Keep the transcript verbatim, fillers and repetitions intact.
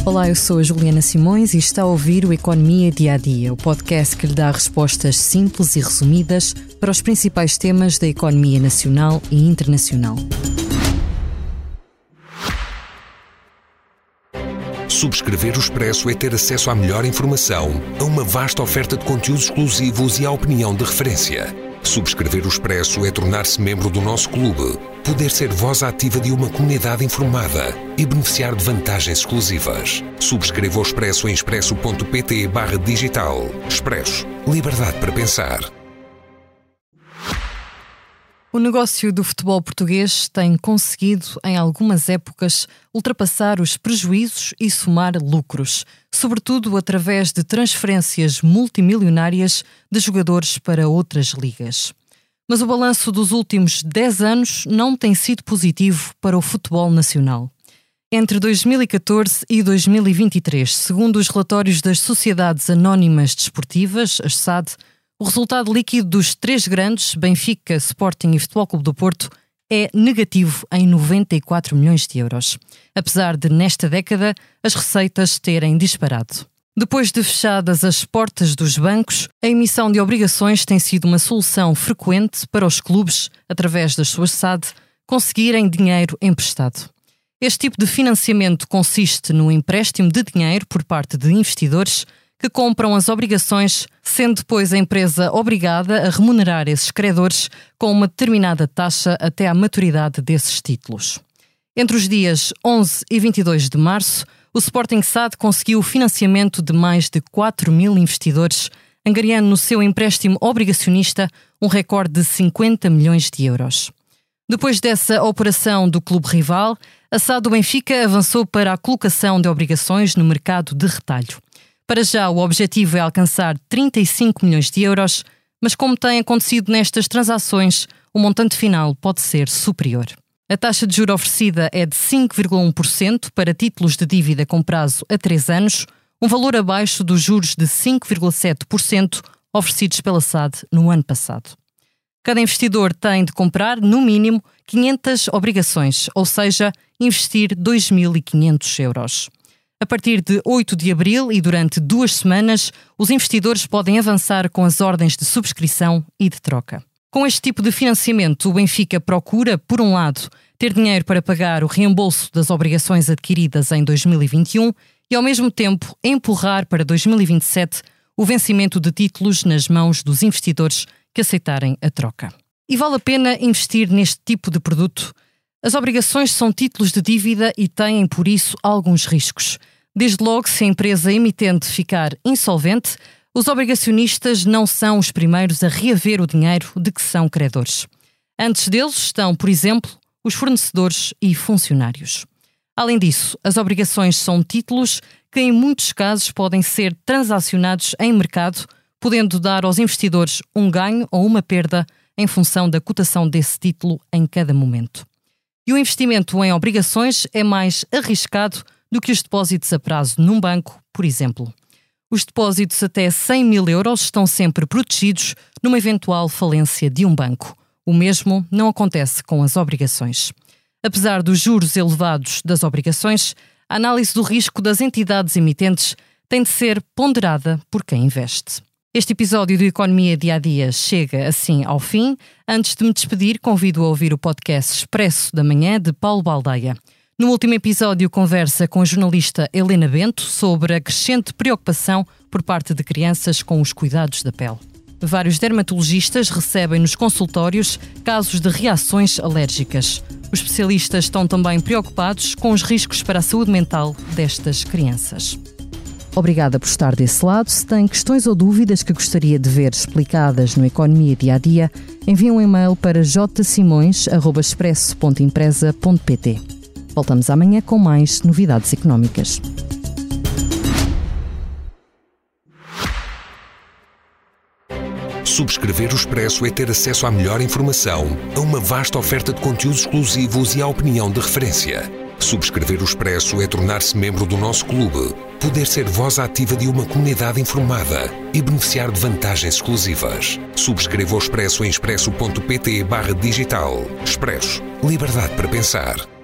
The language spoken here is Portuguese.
Olá, eu sou a Juliana Simões e está a ouvir o Economia Dia a Dia, o podcast que lhe dá respostas simples e resumidas para os principais temas da economia nacional e internacional. Subscrever o Expresso é ter acesso à melhor informação, a uma vasta oferta de conteúdos exclusivos e à opinião de referência. Subscrever o Expresso é tornar-se membro do nosso clube, poder ser voz ativa de uma comunidade informada e beneficiar de vantagens exclusivas. Subscreva o Expresso em expresso.pt barra digital. Expresso. Liberdade para pensar. O negócio do futebol português tem conseguido, em algumas épocas, ultrapassar os prejuízos e somar lucros, sobretudo através de transferências multimilionárias de jogadores para outras ligas. Mas o balanço dos últimos dez anos não tem sido positivo para o futebol nacional. Entre dois mil e catorze e dois mil e vinte e três, segundo os relatórios das Sociedades Anónimas Desportivas, as S A D, o resultado líquido dos três grandes, Benfica, Sporting e Futebol Clube do Porto, é negativo em noventa e quatro milhões de euros, apesar de, nesta década, as receitas terem disparado. Depois de fechadas as portas dos bancos, a emissão de obrigações tem sido uma solução frequente para os clubes, através das suas S A D, conseguirem dinheiro emprestado. Este tipo de financiamento consiste no empréstimo de dinheiro por parte de investidores que compram as obrigações, sendo depois a empresa obrigada a remunerar esses credores com uma determinada taxa até à maturidade desses títulos. Entre os dias onze e vinte e dois de março, o Sporting S A D conseguiu o financiamento de mais de quatro mil investidores, angariando no seu empréstimo obrigacionista um recorde de cinquenta milhões de euros. Depois dessa operação do clube rival, a S A D do Benfica avançou para a colocação de obrigações no mercado de retalho. Para já, o objetivo é alcançar trinta e cinco milhões de euros, mas como tem acontecido nestas transações, o montante final pode ser superior. A taxa de juros oferecida é de cinco vírgula um por cento para títulos de dívida com prazo a três anos, um valor abaixo dos juros de cinco vírgula sete por cento oferecidos pela S A D no ano passado. Cada investidor tem de comprar, no mínimo, quinhentas obrigações, ou seja, investir dois mil e quinhentos euros. A partir de oito de abril e durante duas semanas, os investidores podem avançar com as ordens de subscrição e de troca. Com este tipo de financiamento, o Benfica procura, por um lado, ter dinheiro para pagar o reembolso das obrigações adquiridas em dois mil e vinte e um e, ao mesmo tempo, empurrar para dois mil e vinte e sete o vencimento de títulos nas mãos dos investidores que aceitarem a troca. E vale a pena investir neste tipo de produto? As obrigações são títulos de dívida e têm, por isso, alguns riscos. Desde logo, se a empresa emitente ficar insolvente, os obrigacionistas não são os primeiros a reaver o dinheiro de que são credores. Antes deles estão, por exemplo, os fornecedores e funcionários. Além disso, as obrigações são títulos que, em muitos casos, podem ser transacionados em mercado, podendo dar aos investidores um ganho ou uma perda em função da cotação desse título em cada momento. E o investimento em obrigações é mais arriscado do que os depósitos a prazo num banco, por exemplo. Os depósitos até cem mil euros estão sempre protegidos numa eventual falência de um banco. O mesmo não acontece com as obrigações. Apesar dos juros elevados das obrigações, a análise do risco das entidades emitentes tem de ser ponderada por quem investe. Este episódio do Economia Dia a Dia chega assim ao fim. Antes de me despedir, convido a ouvir o podcast Expresso da Manhã de Paulo Baldeia. No último episódio, conversa com a jornalista Helena Bento sobre a crescente preocupação por parte de crianças com os cuidados da pele. Vários dermatologistas recebem nos consultórios casos de reações alérgicas. Os especialistas estão também preocupados com os riscos para a saúde mental destas crianças. Obrigada por estar desse lado. Se tem questões ou dúvidas que gostaria de ver explicadas no Economia Dia a Dia, envie um e-mail para j simões arroba expresso ponto empresa ponto pt. Voltamos amanhã com mais novidades económicas. Subscrever o Expresso é ter acesso à melhor informação, a uma vasta oferta de conteúdos exclusivos e à opinião de referência. Subscrever o Expresso é tornar-se membro do nosso clube, poder ser voz ativa de uma comunidade informada e beneficiar de vantagens exclusivas. Subscreva o Expresso em expresso ponto pt barra digital. Expresso. Liberdade para pensar.